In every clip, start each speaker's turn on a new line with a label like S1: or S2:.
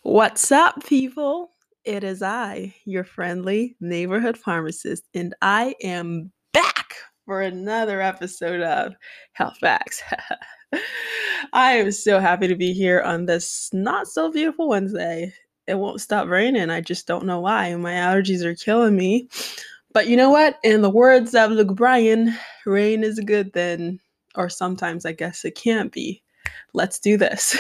S1: What's up, people? It is I, your friendly neighborhood pharmacist, and I am back for another episode of Health Facts. I am so happy to be here on this not so beautiful Wednesday. It won't stop raining. I just don't know why. My allergies are killing me. But you know what? In the words of Luke Bryan, rain is a good thing, or sometimes I guess it can't be. Let's do this.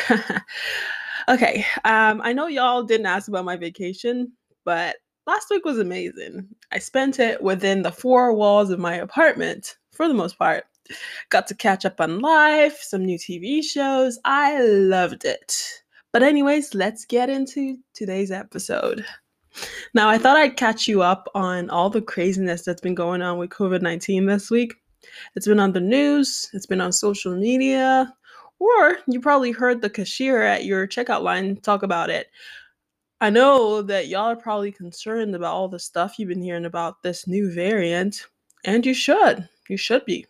S1: Okay, I know y'all didn't ask about my vacation, but last week was amazing. I spent it within the four walls of my apartment for the most part. Got to catch up on life, some new TV shows. I loved it. But, anyways, let's get into today's episode. Now, I thought I'd catch you up on all the craziness that's been going on with COVID-19 this week. It's been on the news, it's been on social media, or you probably heard the cashier at your checkout line talk about it. I know that y'all are probably concerned about all the stuff you've been hearing about this new variant, and you should. You should be.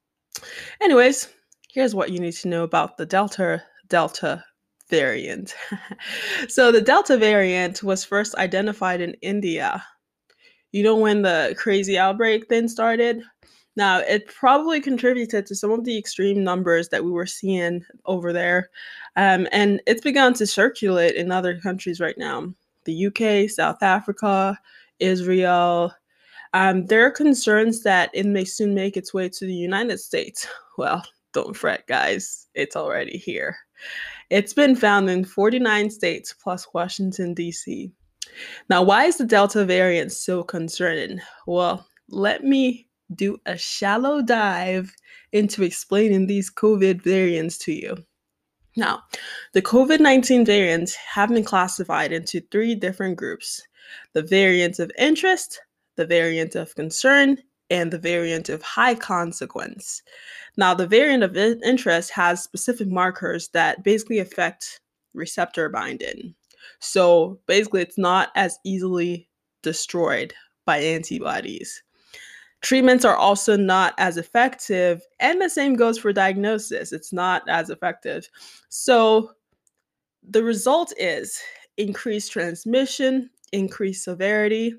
S1: Anyways, here's what you need to know about the Delta variant. So the Delta variant was first identified in India. You know when the crazy outbreak then started? Now, it probably contributed to some of the extreme numbers that we were seeing over there. And it's begun to circulate in other countries right now. The UK, South Africa, Israel. There are concerns that it may soon make its way to the United States. Well, don't fret, guys. It's already here. It's been found in 49 states plus Washington, D.C. Now, why is the Delta variant so concerning? Well, let me do a shallow dive into explaining these COVID variants to you. Now, the COVID-19 variants have been classified into three different groups: the variant of interest, the variant of concern, and the variant of high consequence. Now, the variant of interest has specific markers that basically affect receptor binding. So basically, it's not as easily destroyed by antibodies. Treatments are also not as effective, and the same goes for diagnosis. It's not as effective. So the result is increased transmission, increased severity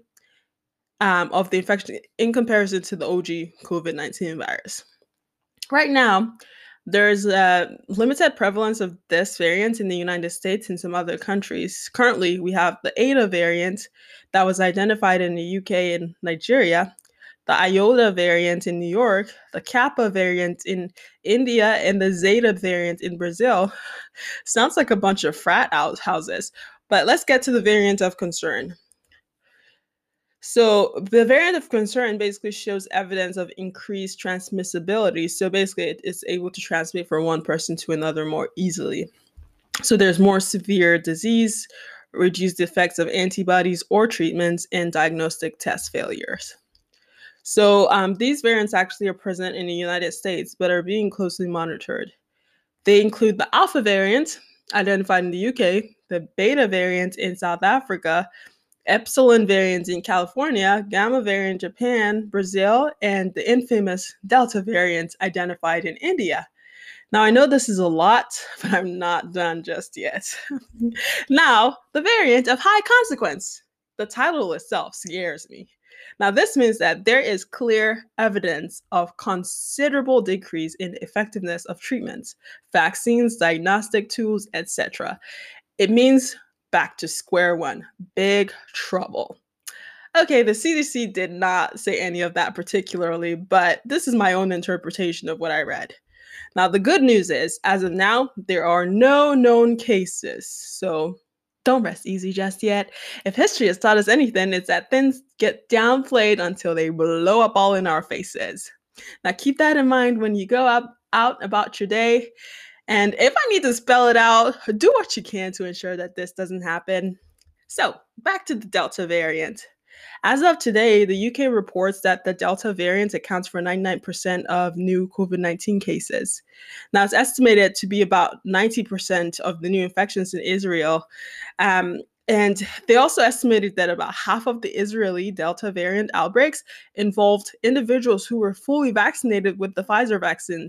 S1: of the infection in comparison to the OG COVID-19 virus. Right now, there's a limited prevalence of this variant in the United States and some other countries. Currently, we have the Eta variant that was identified in the UK and Nigeria, the Iota variant in New York, the Kappa variant in India, and the Zeta variant in Brazil. Sounds like a bunch of frat houses, but let's get to the variant of concern. So the variant of concern basically shows evidence of increased transmissibility. So basically, it's able to transmit from one person to another more easily. So there's more severe disease, reduced effects of antibodies or treatments, and diagnostic test failures. So these variants actually are present in the United States, but are being closely monitored. They include the Alpha variant, identified in the UK, the Beta variant in South Africa, Epsilon variant in California, Gamma variant in Japan, Brazil, and the infamous Delta variant identified in India. Now, I know this is a lot, but I'm not done just yet. Now, the variant of high consequence. The title itself scares me. Now, this means that there is clear evidence of considerable decrease in effectiveness of treatments, vaccines, diagnostic tools, etc. It means back to square one, big trouble. Okay, the CDC did not say any of that particularly, but this is my own interpretation of what I read. Now, the good news is, as of now, there are no known cases, so don't rest easy just yet. If history has taught us anything, it's that things get downplayed until they blow up all in our faces. Now, keep that in mind when you go out about your day. And if I need to spell it out, do what you can to ensure that this doesn't happen. So, back to the Delta variant. As of today, the UK reports that the Delta variant accounts for 99% of new COVID-19 cases. Now, it's estimated to be about 90% of the new infections in Israel. And they also estimated that about half of the Israeli Delta variant outbreaks involved individuals who were fully vaccinated with the Pfizer vaccine.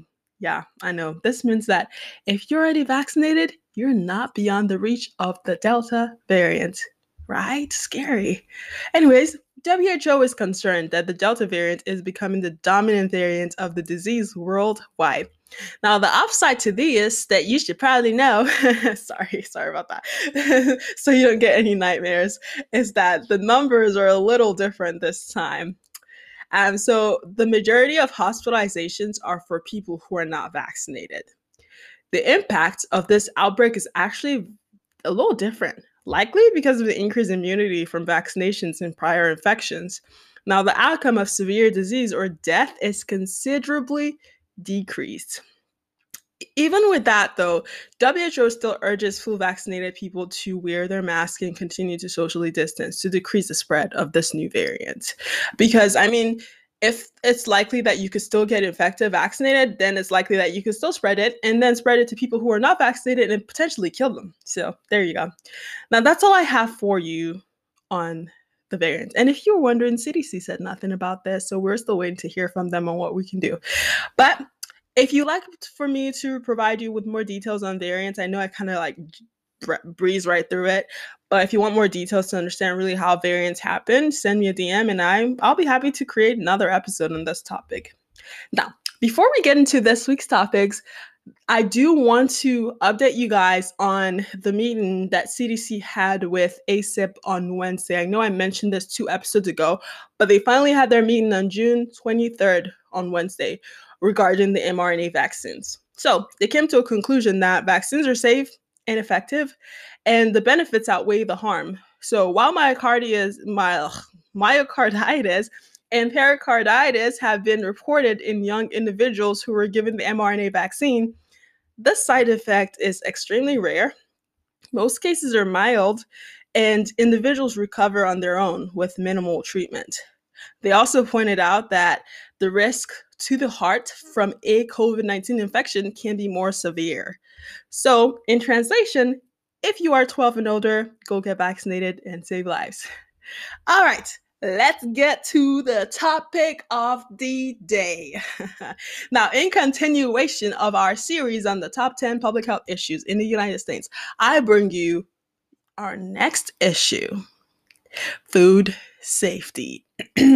S1: Yeah, I know. This means that if you're already vaccinated, you're not beyond the reach of the Delta variant, right? Scary. Anyways, WHO is concerned that the Delta variant is becoming the dominant variant of the disease worldwide. Now, the upside to this that you should probably know, sorry about that, so you don't get any nightmares, is that the numbers are a little different this time. So the majority of hospitalizations are for people who are not vaccinated. The impact of this outbreak is actually a little different, likely because of the increased immunity from vaccinations and prior infections. Now, the outcome of severe disease or death is considerably decreased. Even with that, though, WHO still urges full vaccinated people to wear their mask and continue to socially distance to decrease the spread of this new variant. Because, I mean, if it's likely that you could still get infected vaccinated, then it's likely that you could still spread it and then spread it to people who are not vaccinated and potentially kill them. So there you go. Now, that's all I have for you on the variants. And if you're wondering, CDC said nothing about this, so we're still waiting to hear from them on what we can do. But if you like for me to provide you with more details on variants, I know I kind of like breeze right through it, but if you want more details to understand really how variants happen, send me a DM and I'll be happy to create another episode on this topic. Now, before we get into this week's topics, I do want to update you guys on the meeting that CDC had with ACIP on Wednesday. I know I mentioned this 2 episodes ago, but they finally had their meeting on June 23rd on Wednesday regarding the mRNA vaccines. So they came to a conclusion that vaccines are safe and effective, and the benefits outweigh the harm. So while myocarditis and pericarditis have been reported in young individuals who were given the mRNA vaccine, this side effect is extremely rare. Most cases are mild, and individuals recover on their own with minimal treatment. They also pointed out that the risk to the heart from a COVID-19 infection can be more severe. So, in translation, if you are 12 and older, go get vaccinated and save lives. All right, let's get to the topic of the day. Now, in continuation of our series on the top 10 public health issues in the United States, I bring you our next issue: food safety.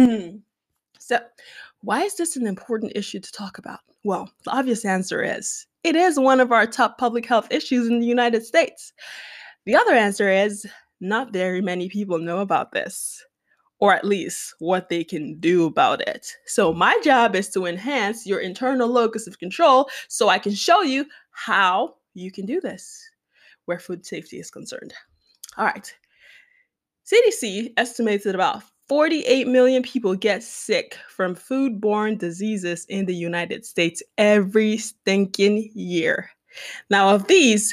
S1: So, why is this an important issue to talk about? Well, the obvious answer is it is one of our top public health issues in the United States. The other answer is not very many people know about this, or at least what they can do about it. So my job is to enhance your internal locus of control so I can show you how you can do this where food safety is concerned. All right. CDC estimates that about 48 million people get sick from foodborne diseases in the United States every stinking year. Now, of these,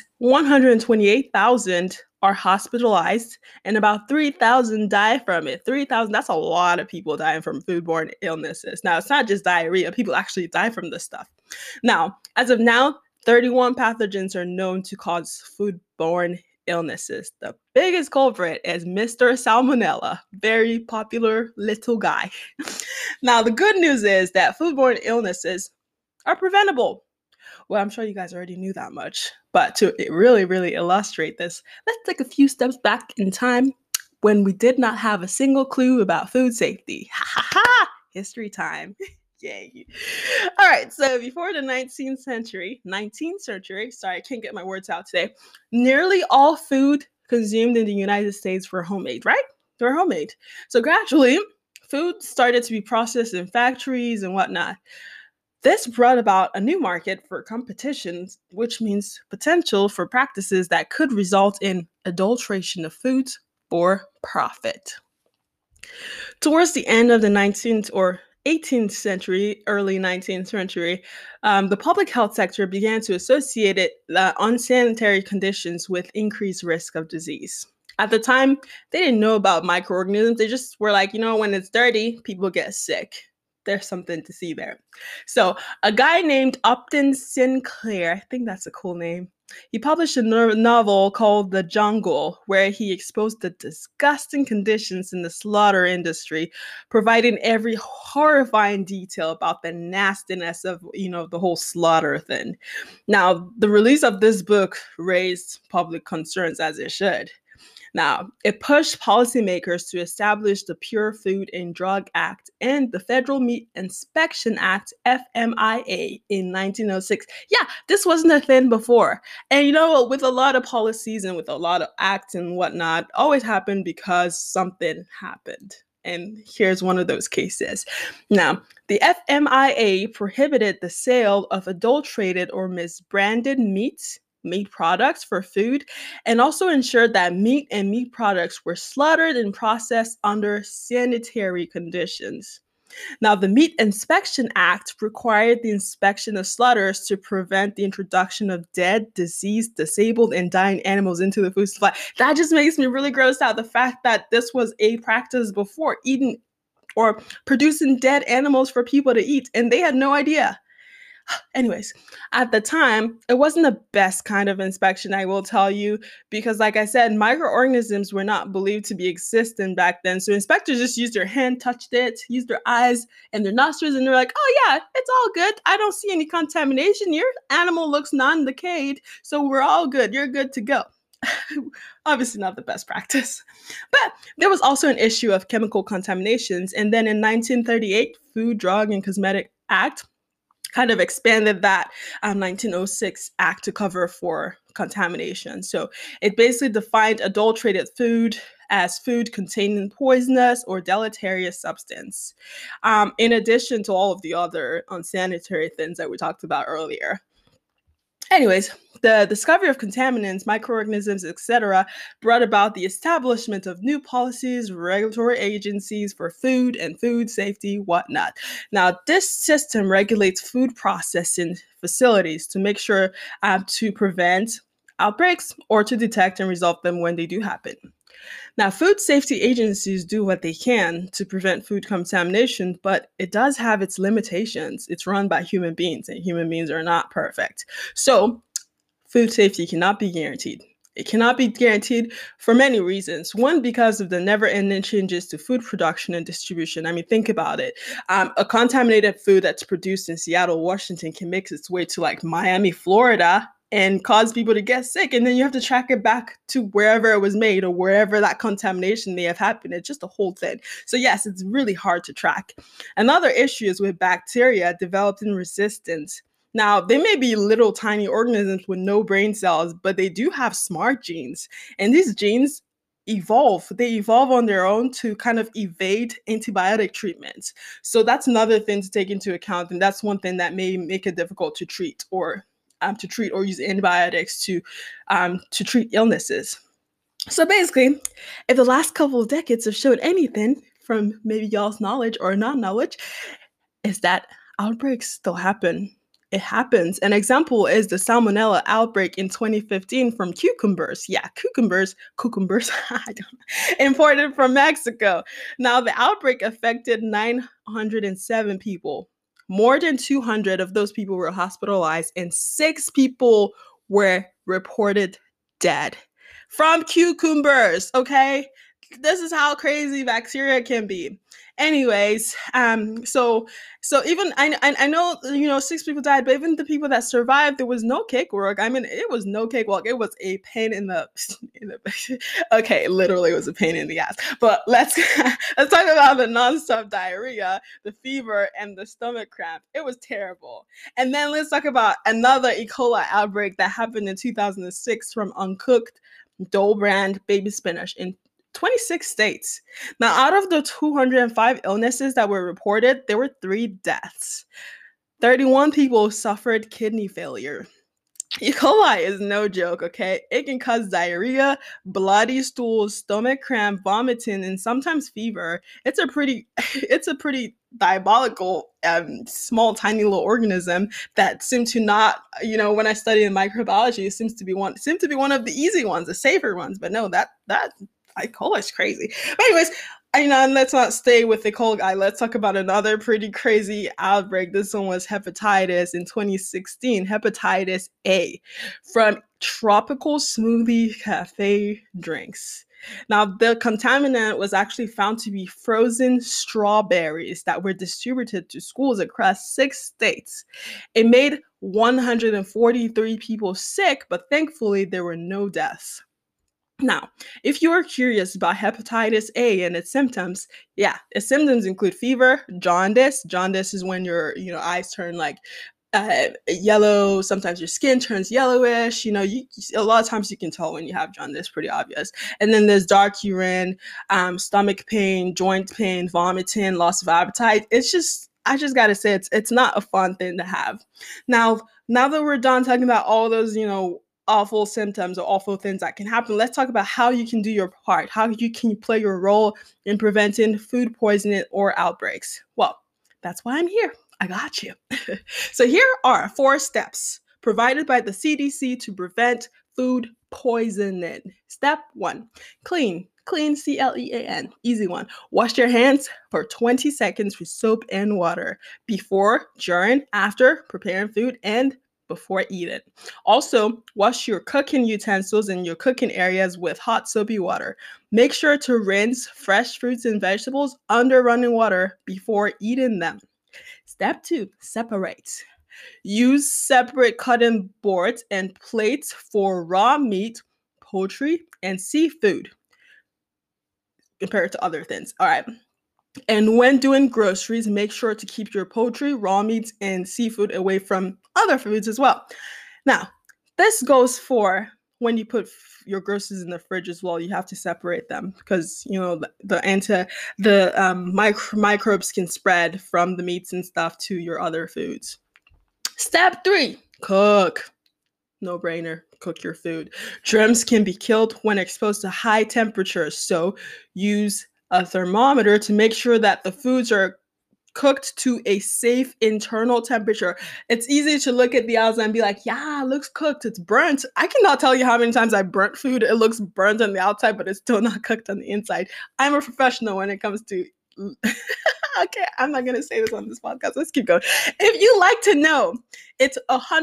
S1: 128,000 are hospitalized and about 3,000 die from it. 3,000, that's a lot of people dying from foodborne illnesses. Now, it's not just diarrhea, people actually die from this stuff. Now, as of now, 31 pathogens are known to cause foodborne illnesses. The biggest culprit is Mr. Salmonella, very popular little guy. Now, the good news is that foodborne illnesses are preventable. Well, I'm sure you guys already knew that much, but to really, really illustrate this, let's take a few steps back in time when we did not have a single clue about food safety. Ha ha ha! History time. Yay. All right, so before the 19th century, sorry, I can't get my words out today, nearly all food consumed in the United States were homemade, right? They were homemade. So gradually, food started to be processed in factories and whatnot. This brought about a new market for competition, which means potential for practices that could result in adulteration of foods for profit. Towards the end of the 19th or 18th century, early 19th century, the public health sector began to associate unsanitary conditions with increased risk of disease. At the time, they didn't know about microorganisms. They just were like, when it's dirty, people get sick. There's something to see there. So a guy named Upton Sinclair, I think that's a cool name, He published a novel called The Jungle, where he exposed the disgusting conditions in the slaughter industry, providing every horrifying detail about the nastiness of, the whole slaughter thing. Now, the release of this book raised public concerns, as it should. Now, it pushed policymakers to establish the Pure Food and Drug Act and the Federal Meat Inspection Act, FMIA, in 1906. Yeah, this wasn't a thing before. And with a lot of policies and with a lot of acts and whatnot, always happened because something happened. And here's one of those cases. Now, the FMIA prohibited the sale of adulterated or misbranded meat products for food, and also ensured that meat and meat products were slaughtered and processed under sanitary conditions. Now, the Meat Inspection Act required the inspection of slaughters to prevent the introduction of dead, diseased, disabled, and dying animals into the food supply. That just makes me really grossed out, the fact that this was a practice before, eating or producing dead animals for people to eat, and they had no idea. Anyways, at the time, it wasn't the best kind of inspection, I will tell you, because like I said, microorganisms were not believed to be existent back then. So inspectors just used their hand, touched it, used their eyes and their nostrils, and they're like, oh yeah, it's all good. I don't see any contamination. Your animal looks non-decayed, so we're all good. You're good to go. Obviously not the best practice. But there was also an issue of chemical contaminations. And then in 1938, Food, Drug, and Cosmetic Act kind of expanded that 1906 act to cover for contamination. So it basically defined adulterated food as food containing poisonous or deleterious substance, in addition to all of the other unsanitary things that we talked about earlier. Anyways, the discovery of contaminants, microorganisms, etc., brought about the establishment of new policies, regulatory agencies for food and food safety, whatnot. Now, this system regulates food processing facilities to make sure to prevent outbreaks or to detect and resolve them when they do happen. Now, food safety agencies do what they can to prevent food contamination, but it does have its limitations. It's run by human beings, and human beings are not perfect. So, food safety cannot be guaranteed. It cannot be guaranteed for many reasons. One, because of the never-ending changes to food production and distribution. I mean, think about it. A contaminated food that's produced in Seattle, Washington can make its way to like Miami, Florida, and cause people to get sick. And then you have to track it back to wherever it was made or wherever that contamination may have happened. It's just a whole thing. So yes, it's really hard to track. Another issue is with bacteria developing resistance. Now, they may be little tiny organisms with no brain cells, but they do have smart genes. And these genes evolve. They evolve on their own to kind of evade antibiotic treatments. So that's another thing to take into account. And that's one thing that may make it difficult to treat or use antibiotics to treat illnesses. So basically, if the last couple of decades have showed anything from maybe y'all's knowledge or non-knowledge, is that outbreaks still happen. It happens. An example is the Salmonella outbreak in 2015 from cucumbers. Yeah, cucumbers, I don't know, imported from Mexico. Now, the outbreak affected 907 people. More than 200 of those people were hospitalized, and 6 people were reported dead from cucumbers, okay? This is how crazy bacteria can be. Anyways, so even I know 6 people died, but even the people that survived, there was no cakewalk. I mean, it was no cakewalk. It was a pain in the okay, literally it was a pain in the ass. But let's talk about the nonstop diarrhea, the fever, and the stomach cramp. It was terrible. And then let's talk about another E. coli outbreak that happened in 2006 from uncooked Dole brand baby spinach in 26 states. Now, out of the 205 illnesses that were reported, there were 3 deaths. 31 people suffered kidney failure. E. coli is no joke, okay? It can cause diarrhea, bloody stools, stomach cramp, vomiting, and sometimes fever. It's a pretty diabolical, small, tiny little organism that seemed to not, when I studied in microbiology, it seemed to be one of the easy ones, the safer ones. But no, that E. coli is crazy. But anyways, And let's not stay with the cold guy. Let's talk about another pretty crazy outbreak. This one was hepatitis in 2016, hepatitis A from tropical smoothie cafe drinks. Now, the contaminant was actually found to be frozen strawberries that were distributed to schools across 6 states. It made 143 people sick, but thankfully, there were no deaths. Now, if you are curious about hepatitis A and its symptoms, yeah, its symptoms include fever, jaundice. Jaundice is when your eyes turn like yellow. Sometimes your skin turns yellowish. A lot of times you can tell when you have jaundice, pretty obvious. And then there's dark urine, stomach pain, joint pain, vomiting, loss of appetite. I just gotta say, it's not a fun thing to have. Now that we're done talking about all those, awful symptoms or awful things that can happen, let's talk about how you can do your part. How you can play your role in preventing food poisoning or outbreaks. Well, that's why I'm here. I got you. So here are 4 steps provided by the CDC to prevent food poisoning. Step 1, clean. Clean, CLEAN. Easy one. Wash your hands for 20 seconds with soap and water before, during, after preparing food, and before eating. Also, wash your cooking utensils and your cooking areas with hot soapy water. Make sure to rinse fresh fruits and vegetables under running water before eating them. Step 2, separate. Use separate cutting boards and plates for raw meat, poultry, and seafood compared to other things. All right. And when doing groceries, make sure to keep your poultry, raw meats, and seafood away from other foods as well. Now, this goes for when you put your groceries in the fridge as well. You have to separate them because the microbes can spread from the meats and stuff to your other foods. Step 3, cook. No brainer. Cook your food. Germs can be killed when exposed to high temperatures, so use a thermometer to make sure that the foods are cooked to a safe internal temperature. It's easy to look at the outside and be like, yeah, it looks cooked. It's burnt. I cannot tell you how many times I burnt food. It looks burnt on the outside, but it's still not cooked on the inside. I'm a professional when it comes to okay, I'm not going to say this on this podcast. Let's keep going. If you like to know, it's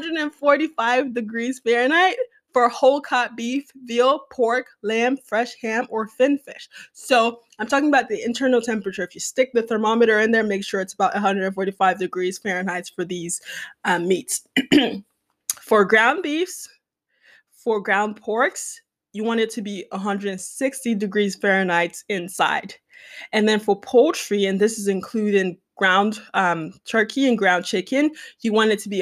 S1: 145 degrees Fahrenheit for whole cut beef, veal, pork, lamb, fresh ham, or fin fish. So I'm talking about the internal temperature. If you stick the thermometer in there, make sure it's about 145 degrees Fahrenheit for these meats. For ground beefs, for ground porks, you want it to be 160 degrees Fahrenheit inside. And then for poultry, and this is including ground turkey and ground chicken, you want it to be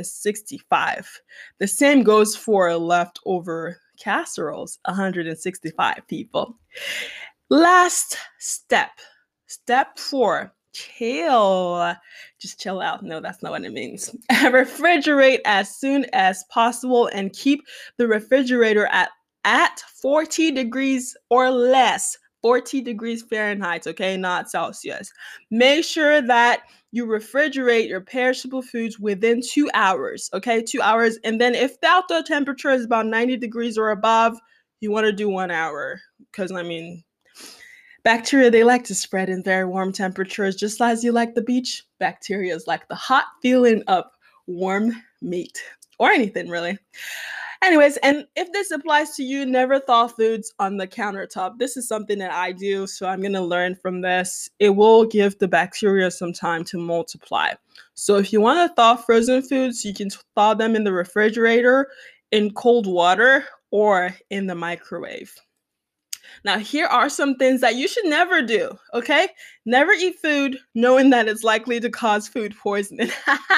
S1: 165. The same goes for leftover casseroles, 165 people. Last step, step 4, chill. Just chill out. No, that's not what it means. Refrigerate as soon as possible and keep the refrigerator at 40 degrees or less. 40 degrees Fahrenheit, okay, not Celsius. Make sure that you refrigerate your perishable foods within 2 hours, okay, 2 hours. And then if the outdoor temperature is about 90 degrees or above, you want to do 1 hour because, bacteria, they like to spread in very warm temperatures. Just as you like the beach, bacteria is like the hot feeling of warm meat or anything, really. Anyways, and if this applies to you, never thaw foods on the countertop. This is something that I do, so I'm going to learn from this. It will give the bacteria some time to multiply. So if you want to thaw frozen foods, you can thaw them in the refrigerator, in cold water, or in the microwave. Now, here are some things that you should never do, okay? Never eat food knowing that it's likely to cause food poisoning.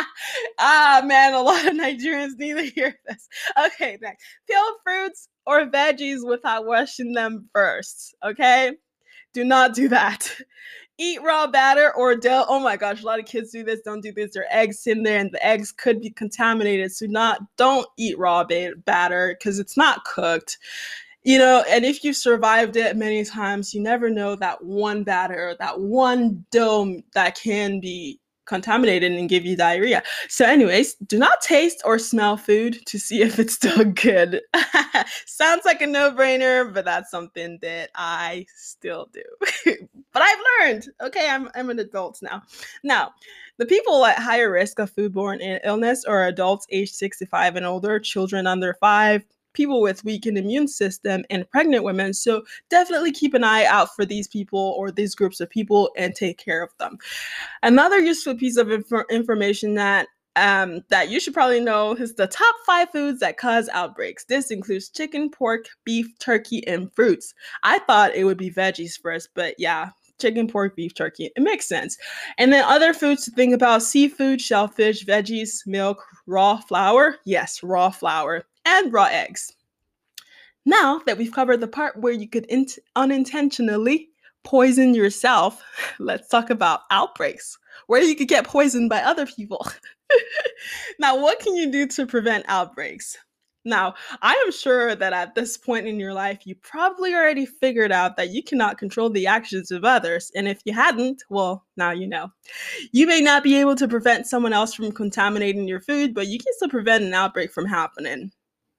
S1: Man, a lot of Nigerians need to hear this. Okay, next. Peel fruits or veggies without washing them first, okay? Do not do that. Eat raw batter or dough. Oh my gosh, a lot of kids do this. Don't do this. There are eggs in there and the eggs could be contaminated. So don't eat raw batter because it's not cooked. And if you survived it many times, you never know that one batter, that one dough that can be contaminated and give you diarrhea. So anyways, do not taste or smell food to see if it's still good. Sounds like a no-brainer, but that's something that I still do. But I've learned. Okay, I'm an adult now. Now, the people at higher risk of foodborne illness are adults aged 65 and older, children under 5, people with weakened immune system, and pregnant women. So definitely keep an eye out for these people or these groups of people and take care of them. Another useful piece of information that you should probably know is the top 5 foods that cause outbreaks. This includes chicken, pork, beef, turkey, and fruits. I thought it would be veggies first, but yeah, chicken, pork, beef, turkey. It makes sense. And then other foods to think about: seafood, shellfish, veggies, milk, raw flour. Yes, raw flour, and raw eggs. Now that we've covered the part where you could unintentionally poison yourself, let's talk about outbreaks, where you could get poisoned by other people. Now, what can you do to prevent outbreaks? Now, I am sure that at this point in your life, you probably already figured out that you cannot control the actions of others. And if you hadn't, well, now you know. You may not be able to prevent someone else from contaminating your food, but you can still prevent an outbreak from happening.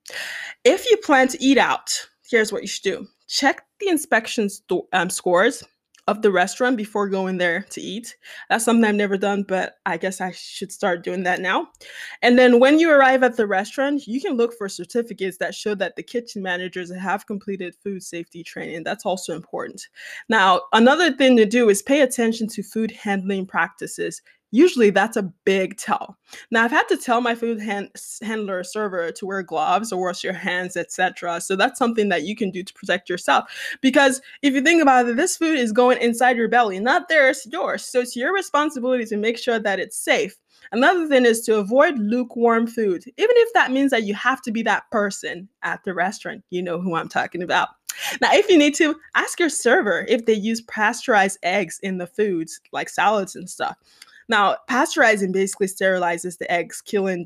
S1: If you plan to eat out, here's what you should do. Check the inspection scores of the restaurant before going there to eat. That's something I've never done, but I guess I should start doing that now. And then when you arrive at the restaurant, you can look for certificates that show that the kitchen managers have completed food safety training. That's also important. Now, another thing to do is pay attention to food handling practices. Usually that's a big tell. Now, I've had to tell my food handler or server to wear gloves or wash your hands, etc. So that's something that you can do to protect yourself. Because if you think about it, this food is going inside your belly, not theirs, yours. So it's your responsibility to make sure that it's safe. Another thing is to avoid lukewarm food, even if that means that you have to be that person at the restaurant. You know who I'm talking about. Now, if you need to, ask your server if they use pasteurized eggs in the foods, like salads and stuff. Now, pasteurizing basically sterilizes the eggs, killing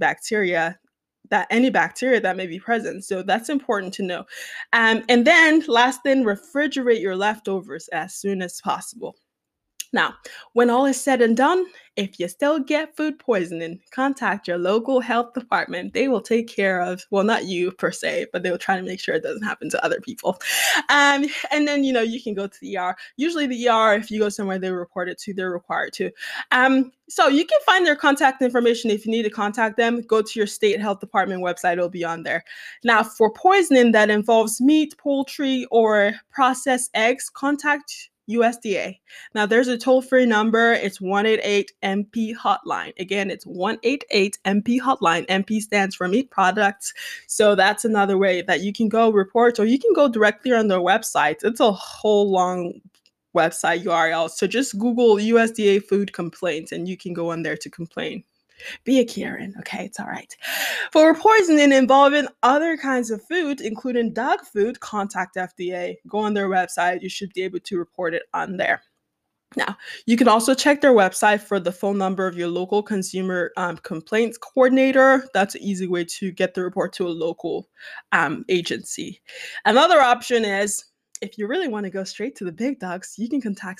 S1: any bacteria that may be present. So that's important to know. And then last thing, refrigerate your leftovers as soon as possible. Now, when all is said and done, if you still get food poisoning, contact your local health department. They will take care of, well, not you per se, but they will try to make sure it doesn't happen to other people. And then, you can go to the ER. Usually the ER, if you go somewhere they report it to, they're required to. So you can find their contact information if you need to contact them. Go to your state health department website. It'll be on there. Now, for poisoning that involves meat, poultry, or processed eggs, contact USDA. Now, there's a toll-free number. It's 188-MP hotline. Again, it's 188-MP hotline. MP stands for meat products. So that's another way that you can go report, or you can go directly on their website. It's a whole long website URL. So just Google USDA food complaints and you can go on there to complain. Be a Karen, okay? It's all right. For poisoning involving other kinds of food, including dog food, contact FDA. Go on their website. You should be able to report it on there. Now, you can also check their website for the phone number of your local consumer complaints coordinator. That's an easy way to get the report to a local agency. Another option is, if you really want to go straight to the big dogs, you can contact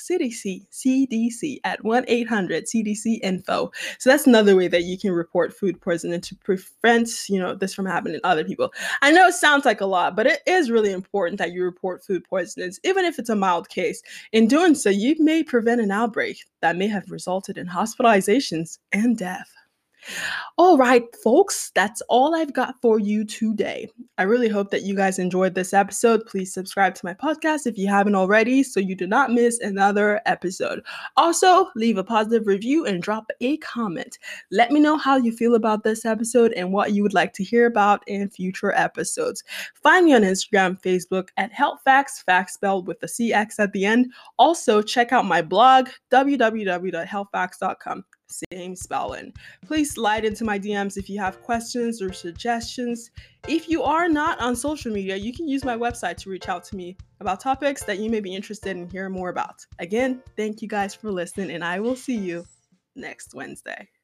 S1: CDC at 1-800-CDC-INFO. So that's another way that you can report food poisoning to prevent, this from happening to other people. I know it sounds like a lot, but it is really important that you report food poisonings, even if it's a mild case. In doing so, you may prevent an outbreak that may have resulted in hospitalizations and death. All right, folks, that's all I've got for you today. I really hope that you guys enjoyed this episode. Please subscribe to my podcast if you haven't already, so you do not miss another episode. Also, leave a positive review and drop a comment. Let me know how you feel about this episode and what you would like to hear about in future episodes. Find me on Instagram, Facebook at HealthFacts, facts spelled with the CX at the end. Also, check out my blog, www.healthfacts.com. Same spelling. Please slide into my DMs if you have questions or suggestions. If you are not on social media, you can use my website to reach out to me about topics that you may be interested in hearing more about. Again, thank you guys for listening, and I will see you next Wednesday.